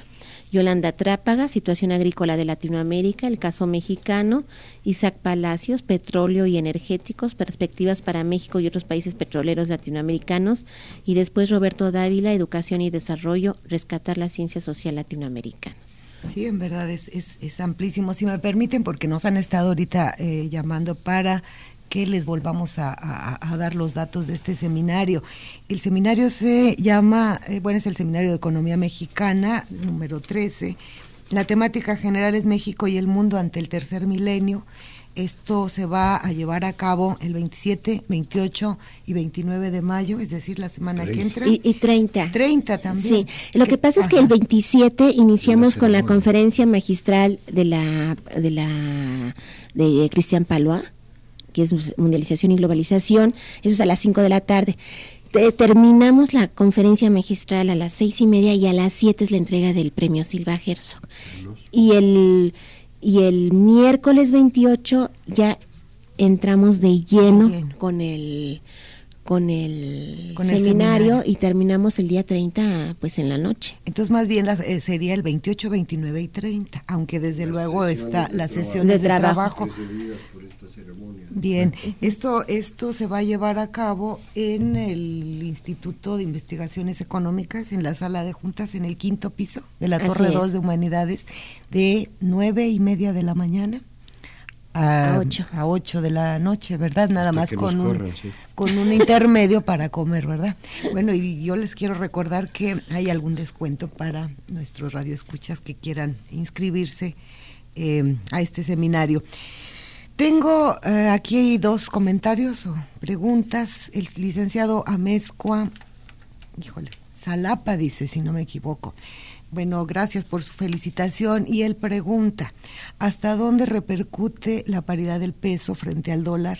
D: Yolanda Trápaga, Situación Agrícola de Latinoamérica, el caso mexicano, Isaac Palacios, Petróleo y Energéticos, Perspectivas para México y otros países petroleros latinoamericanos, y después Roberto Dávila, Educación y Desarrollo, Rescatar la Ciencia Social Latinoamericana.
C: Sí, en verdad es amplísimo. Si me permiten, porque nos han estado ahorita llamando para que les volvamos a dar los datos de este seminario. El seminario se llama, es el Seminario de Economía Mexicana, número 13. La temática general es México y el mundo ante el tercer milenio. Esto se va a llevar a cabo el 27, 28 y 29 de mayo, es decir, la semana 30. Que entra.
D: Y 30.
C: 30 también.
D: Sí, lo que pasa es que el 27 iniciamos con la conferencia magistral de Cristian Palois, que es Mundialización y Globalización, eso es a las 5 de la tarde. Terminamos la conferencia magistral a las 6:30 y a las 7 es la entrega del premio Silva Herzog. Y el miércoles 28 ya entramos de lleno con el seminario y terminamos el día 30 pues en la noche.
C: Entonces más bien sería el 28, 29 y 30, aunque desde luego está las sesiones de trabajo. Bien, esto se va a llevar a cabo en el Instituto de Investigaciones Económicas, en la sala de juntas, en el 5º piso de la Torre 2 de Humanidades, de 9:30 de la mañana a 8 de la noche, ¿verdad? Nada más con un intermedio para comer, ¿verdad? Bueno, y yo les quiero recordar que hay algún descuento para nuestros radioescuchas que quieran inscribirse a este seminario. Tengo aquí 2 comentarios o preguntas. El licenciado Amezcua, Salapa dice, si no me equivoco. Bueno, gracias por su felicitación. Y él pregunta, ¿hasta dónde repercute la paridad del peso frente al dólar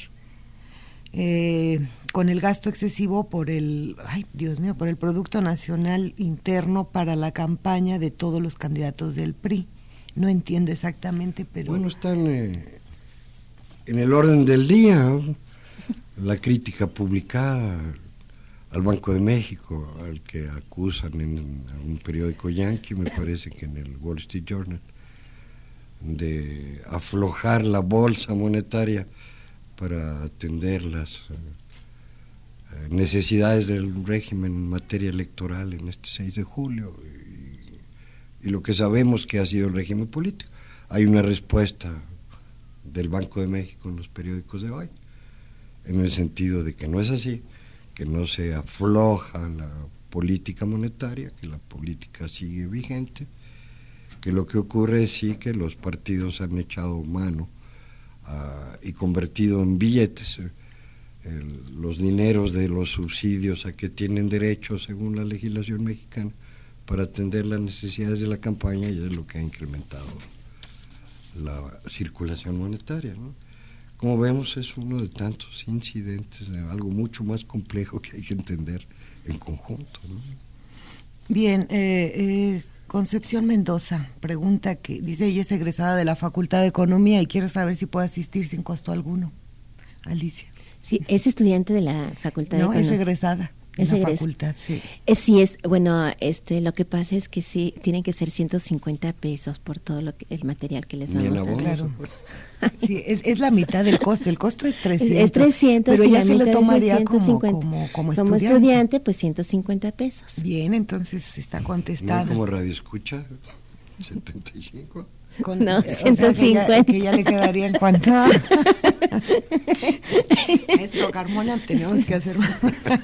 C: con el gasto excesivo por el Producto Nacional Interno para la campaña de todos los candidatos del PRI? No entiende exactamente, pero...
E: Bueno, están en el orden del día la crítica publicada al Banco de México, al que acusan en un periódico yanqui, me parece que en el Wall Street Journal, de aflojar la bolsa monetaria para atender las necesidades del régimen en materia electoral en este 6 de julio y lo que sabemos que ha sido el régimen político. Hay una respuesta del Banco de México en los periódicos de hoy, en el sentido de que no es así, que no se afloja la política monetaria, que la política sigue vigente, que lo que ocurre es sí que los partidos han echado mano y convertido en billetes los dineros de los subsidios a que tienen derecho según la legislación mexicana para atender las necesidades de la campaña, y es lo que ha incrementado la circulación monetaria, ¿no? Como vemos, es uno de tantos incidentes, de algo mucho más complejo que hay que entender en conjunto, ¿no?
C: Bien, Concepción Mendoza pregunta, que dice, ella es egresada de la Facultad de Economía y quiere saber si puede asistir sin costo alguno. Alicia.
D: Sí, es estudiante de la Facultad de Economía.
C: No, es egresada. En la facultad, sí.
D: Sí, lo que pasa es que sí, tienen que ser 150 pesos por todo el material que les vamos a dar.
C: Claro. Sí, es la mitad del costo, el costo es 300.
D: Es 300,
C: pero
D: y
C: ella se le tomaría
D: 150.
C: como
D: estudiante. Como estudiante, pues 150 pesos.
C: Bien, entonces está contestado.
E: ¿No como radio escucha? 75.
D: No, 150.
C: O sea, que ya le quedaría en cuanto a esto, Carmona, tenemos que hacer más.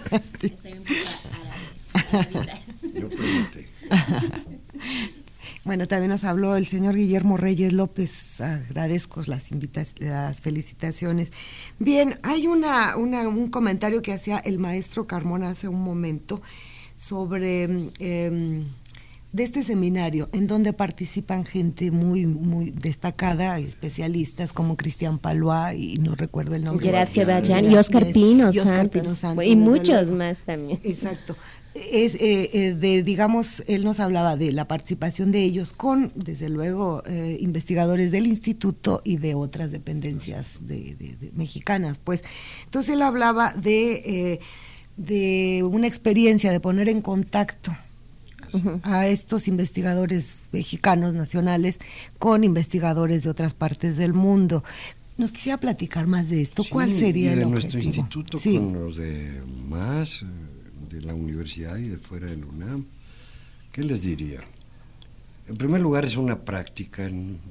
E: Yo pregunté.
C: Bueno, también nos habló el señor Guillermo Reyes López, agradezco las felicitaciones. Bien, hay un comentario que hacía el maestro Carmona hace un momento sobre de este seminario, en donde participan gente muy muy destacada, especialistas como Cristian Palois, y no recuerdo el nombre.
D: Gerard Quebayán y Oscar Pino Santos. Y muchos más también.
C: Exacto. Digamos, él nos hablaba de la participación de ellos con, desde luego, investigadores del instituto y de otras dependencias de mexicanas. Pues, entonces él hablaba de una experiencia de poner en contacto a estos investigadores mexicanos nacionales con investigadores de otras partes del mundo. ¿Nos quisiera platicar más de esto? ¿Cuál sería el objetivo?
E: Nuestro instituto con los de más, de la universidad y de fuera del UNAM, ¿qué les diría? En primer lugar, es una práctica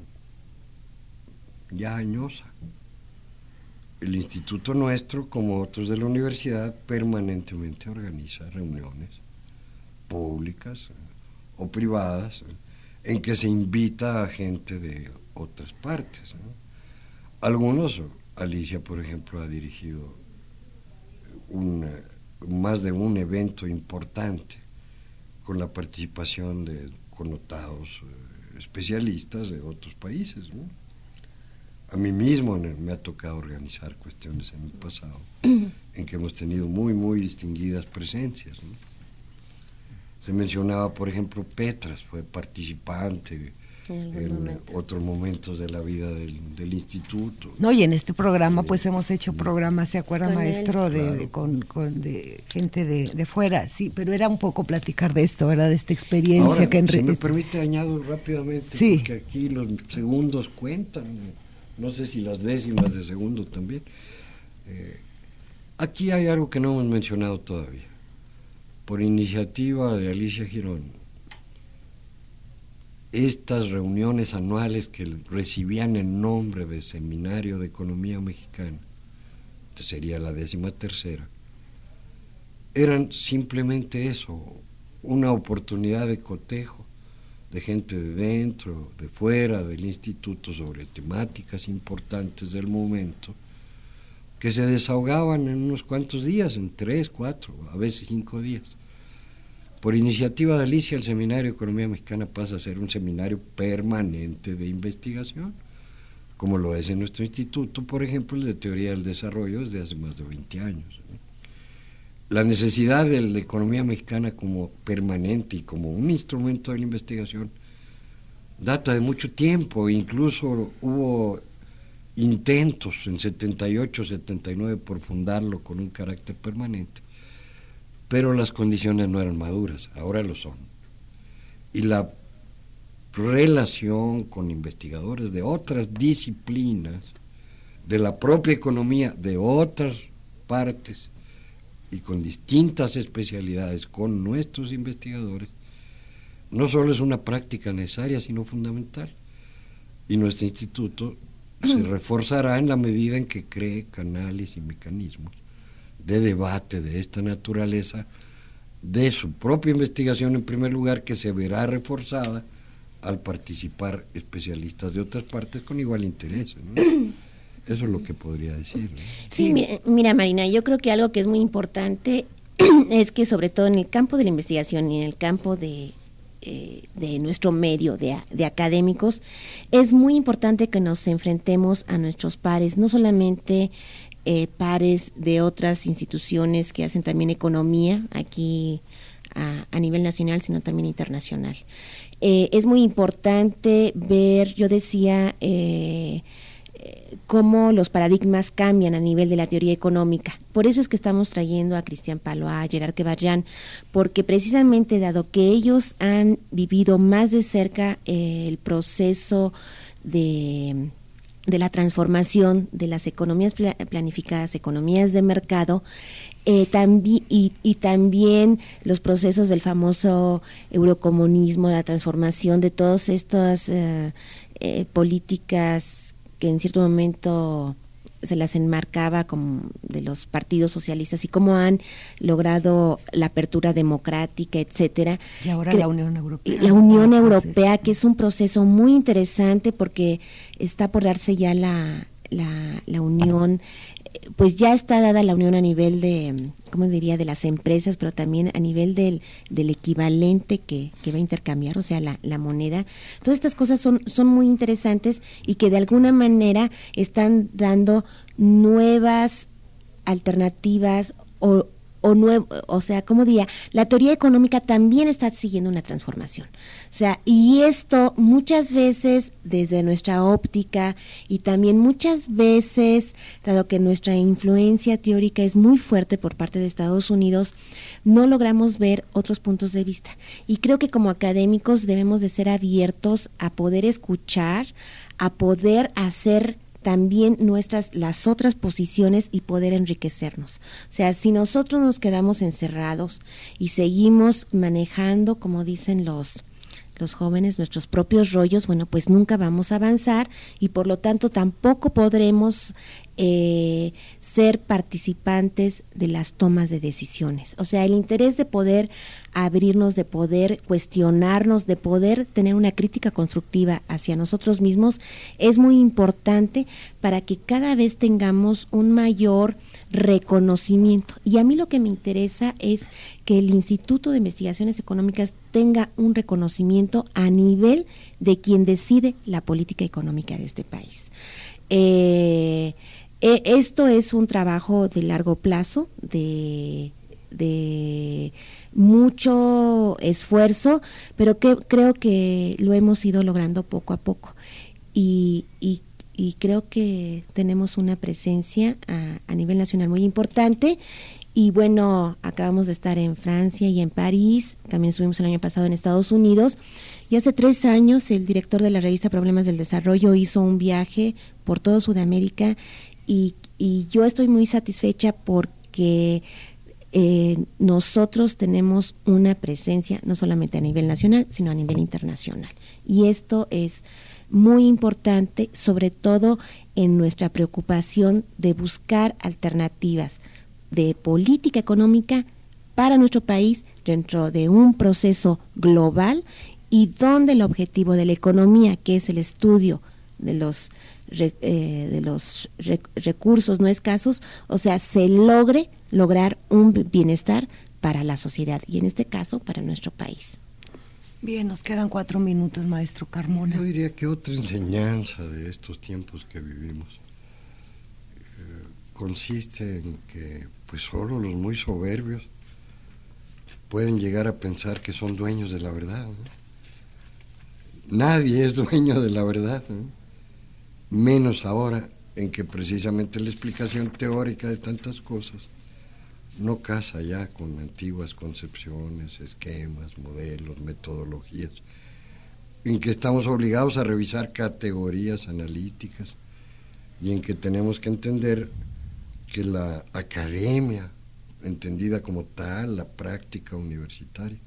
E: ya añosa. El instituto nuestro, como otros de la universidad, permanentemente organiza reuniones públicas o privadas en que se invita a gente de otras partes, ¿no? Algunos, Alicia, por ejemplo, ha dirigido más de un evento importante con la participación de connotados especialistas de otros países, ¿no? A mí mismo me ha tocado organizar cuestiones en el pasado en que hemos tenido muy distinguidas presencias, ¿no? Se mencionaba, por ejemplo, Petras, fue participante en otros momentos de la vida del instituto.
C: No, y en este programa pues hemos hecho programas, ¿se acuerda,
D: con
C: maestro? De gente de fuera, sí, pero era un poco platicar de esto, ¿verdad? De esta experiencia.
E: Ahora,
C: que
E: si me permite, añado rápidamente,
C: sí,
E: porque aquí los segundos cuentan, no sé si las décimas de segundo también. Aquí hay algo que no hemos mencionado todavía. Por iniciativa de Alicia Girón, estas reuniones anuales que recibían el nombre de Seminario de Economía Mexicana, que sería la 13ª, eran simplemente eso, una oportunidad de cotejo de gente de dentro, de fuera del instituto sobre temáticas importantes del momento, que se desahogaban en unos cuantos días, en 3, 4, a veces 5 días. Por iniciativa de Alicia, el Seminario de Economía Mexicana pasa a ser un seminario permanente de investigación, como lo es en nuestro instituto, por ejemplo, el de Teoría del Desarrollo desde hace más de 20 años. La necesidad de la economía mexicana como permanente y como un instrumento de la investigación data de mucho tiempo, incluso hubo intentos en 78, 79 por fundarlo con un carácter permanente, pero las condiciones no eran maduras, ahora lo son. Y la relación con investigadores de otras disciplinas, de la propia economía, de otras partes y con distintas especialidades con nuestros investigadores, no solo es una práctica necesaria, sino fundamental. Y nuestro instituto se reforzará en la medida en que cree canales y mecanismos de debate de esta naturaleza, de su propia investigación en primer lugar, que se verá reforzada al participar especialistas de otras partes con igual interés, ¿no? Eso es lo que podría decir, ¿no?
D: Sí, mira, Marina, yo creo que algo que es muy importante es que sobre todo en el campo de la investigación y en el campo de nuestro medio de académicos, es muy importante que nos enfrentemos a nuestros pares, no solamente pares de otras instituciones que hacen también economía aquí a nivel nacional, sino también internacional. Es muy importante ver, yo decía, cómo los paradigmas cambian a nivel de la teoría económica. Por eso es que estamos trayendo a Cristian Palois, a Gerard Kevarrian, porque precisamente dado que ellos han vivido más de cerca el proceso de la transformación de las economías planificadas, economías de mercado, también los procesos del famoso eurocomunismo, la transformación de todas estas políticas que en cierto momento se las enmarcaba como de los partidos socialistas y cómo han logrado la apertura democrática, etcétera.
C: Y ahora la Unión Europea.
D: La Unión Europea, que es un proceso muy interesante porque está por darse ya la unión, pues ya está dada la unión a nivel de, ¿cómo diría?, de las empresas, pero también a nivel del equivalente que va a intercambiar, o sea, la moneda. Todas estas cosas son muy interesantes y que de alguna manera están dando nuevas alternativas o o sea, como diría, la teoría económica también está siguiendo una transformación. O sea, y esto muchas veces desde nuestra óptica y también muchas veces, dado que nuestra influencia teórica es muy fuerte por parte de Estados Unidos, no logramos ver otros puntos de vista. Y creo que como académicos debemos de ser abiertos a poder escuchar, a poder hacer también las otras posiciones y poder enriquecernos. O sea, si nosotros nos quedamos encerrados y seguimos manejando, como dicen los jóvenes, nuestros propios rollos, bueno, pues nunca vamos a avanzar y por lo tanto tampoco podremos ser participantes de las tomas de decisiones. O sea, el interés de poder abrirnos, de poder cuestionarnos, de poder tener una crítica constructiva hacia nosotros mismos es muy importante para que cada vez tengamos un mayor reconocimiento. Y a mí lo que me interesa es que el Instituto de Investigaciones Económicas tenga un reconocimiento a nivel de quien decide la política económica de este país. Esto es un trabajo de largo plazo, de mucho esfuerzo, pero que creo que lo hemos ido logrando poco a poco. Y creo que tenemos una presencia a nivel nacional muy importante. Y bueno, acabamos de estar en Francia y en París, también estuvimos el año pasado en Estados Unidos, y hace 3 años el director de la revista Problemas del Desarrollo hizo un viaje por todo Sudamérica y yo estoy muy satisfecha porque nosotros tenemos una presencia no solamente a nivel nacional, sino a nivel internacional. Y esto es muy importante, sobre todo en nuestra preocupación de buscar alternativas de política económica para nuestro país dentro de un proceso global y donde el objetivo de la economía, que es el estudio de los recursos no escasos, o sea, se lograr un bienestar para la sociedad y en este caso para nuestro país.
C: Bien, nos quedan 4 minutos, maestro Carmona.
E: Yo diría que otra enseñanza de estos tiempos que vivimos consiste en que pues solo los muy soberbios pueden llegar a pensar que son dueños de la verdad, ¿no? Nadie es dueño de la verdad, ¿no? Menos ahora en que precisamente la explicación teórica de tantas cosas no casa ya con antiguas concepciones, esquemas, modelos, metodologías, en que estamos obligados a revisar categorías analíticas y en que tenemos que entender que la academia, entendida como tal, la práctica universitaria,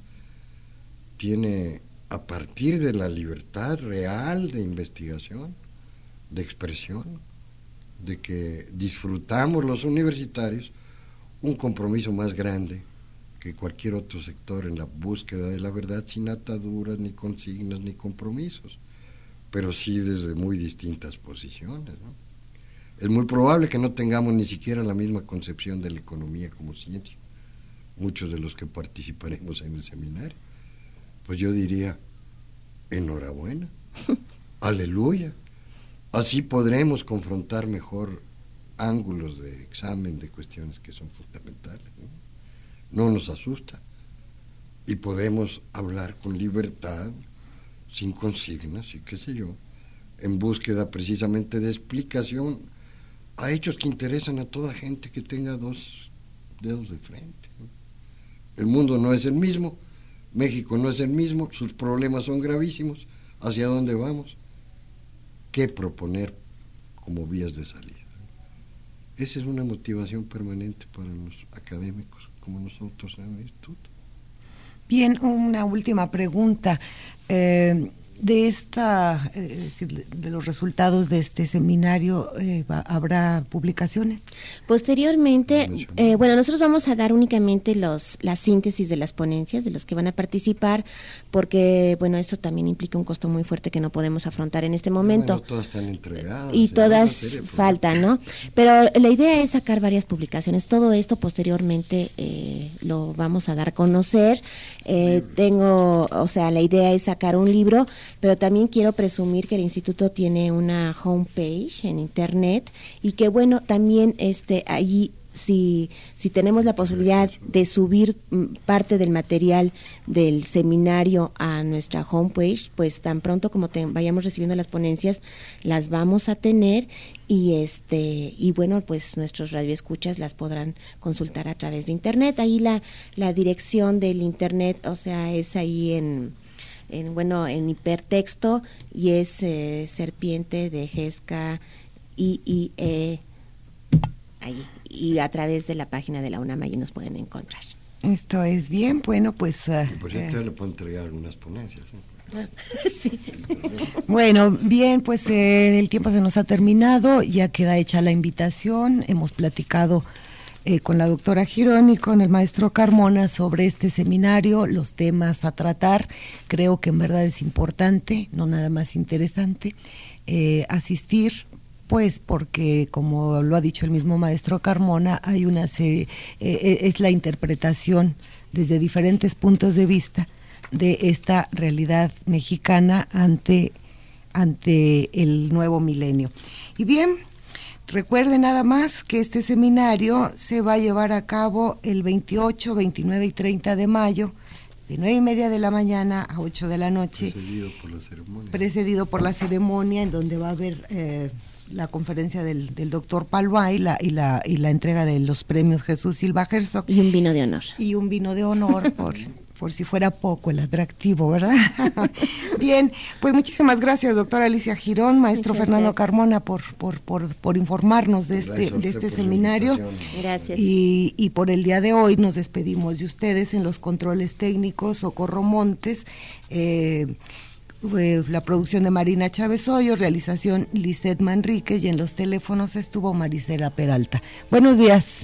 E: tiene, a partir de la libertad real de investigación, de expresión, de que disfrutamos los universitarios un compromiso más grande que cualquier otro sector en la búsqueda de la verdad, sin ataduras, ni consignas, ni compromisos, pero sí desde muy distintas posiciones, ¿no? Es muy probable que no tengamos ni siquiera la misma concepción de la economía como ciencia, muchos de los que participaremos en el seminario. Pues yo diría, enhorabuena, aleluya, así podremos confrontar mejor ángulos de examen de cuestiones que son fundamentales, no nos asusta y podemos hablar con libertad, sin consignas y qué sé yo, en búsqueda precisamente de explicación a hechos que interesan a toda gente que tenga 2 dedos de frente, ¿no? El mundo no es el mismo, México no es el mismo, sus problemas son gravísimos, ¿hacia dónde vamos? ¿Qué proponer como vías de salida? Esa es una motivación permanente para los académicos como nosotros en el instituto.
C: Bien, una última pregunta. De los resultados de este seminario, ¿habrá publicaciones?
D: Posteriormente, bueno, nosotros vamos a dar únicamente la síntesis de las ponencias de los que van a participar, porque, bueno, esto también implica un costo muy fuerte que no podemos afrontar en este momento.
E: Bueno, todas están entregadas.
D: Y todas faltan, ¿no? Pero la idea es sacar varias publicaciones. Todo esto posteriormente lo vamos a dar a conocer. La idea es sacar un libro, pero también quiero presumir que el instituto tiene una homepage en internet y que bueno, también allí si tenemos la posibilidad de subir parte del material del seminario a nuestra homepage, pues tan pronto como vayamos recibiendo las ponencias, las vamos a tener y bueno, pues nuestros radioescuchas las podrán consultar a través de internet. Ahí la dirección del internet, o sea, es ahí en hipertexto, y es Serpiente de Gesca IIE, ahí, y a través de la página de la UNAM allí nos pueden encontrar.
C: Esto es bien, bueno, pues...
E: por cierto, le puedo entregar algunas ponencias, ¿no?
D: Sí.
C: Bueno, bien, pues el tiempo se nos ha terminado, ya queda hecha la invitación, hemos platicado con la doctora Girón y con el maestro Carmona sobre este seminario, los temas a tratar. Creo que en verdad es importante, no nada más interesante, asistir, pues porque, como lo ha dicho el mismo maestro Carmona, hay una serie, es la interpretación desde diferentes puntos de vista de esta realidad mexicana ante el nuevo milenio. Y bien, recuerden nada más que este seminario se va a llevar a cabo el 28, 29 y 30 de mayo, de 9:30 de la mañana a 8 de la noche. Precedido por la ceremonia, en donde va a haber la conferencia del doctor Palva y la entrega de los premios Jesús Silva Herzog.
D: Y un vino de honor.
C: Y un vino de honor, por si fuera poco el atractivo, ¿verdad? Bien, pues muchísimas gracias, doctora Alicia Girón, maestro
D: Muchas
C: Fernando
D: gracias.
C: Carmona, por informarnos de este seminario.
D: Gracias.
C: Y por el día de hoy nos despedimos de ustedes. En los controles técnicos, Socorro Montes, la producción de Marina Chávez Hoyo, realización Lisette Manríquez, y en los teléfonos estuvo Marisela Peralta. Buenos días.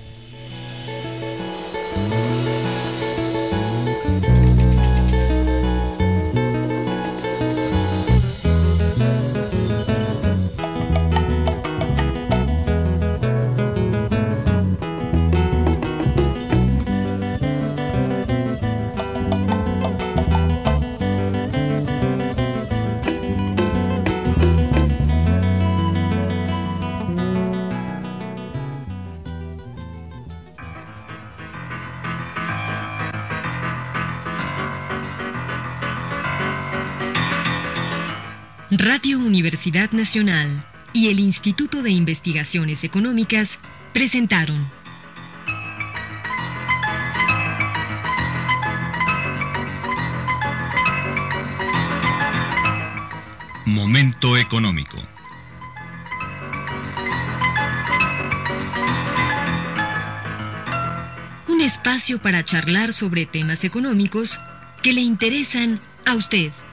A: Radio Universidad Nacional y el Instituto de Investigaciones Económicas presentaron
B: Momento económico.
A: un espacio para charlar sobre temas económicos que le interesan a usted.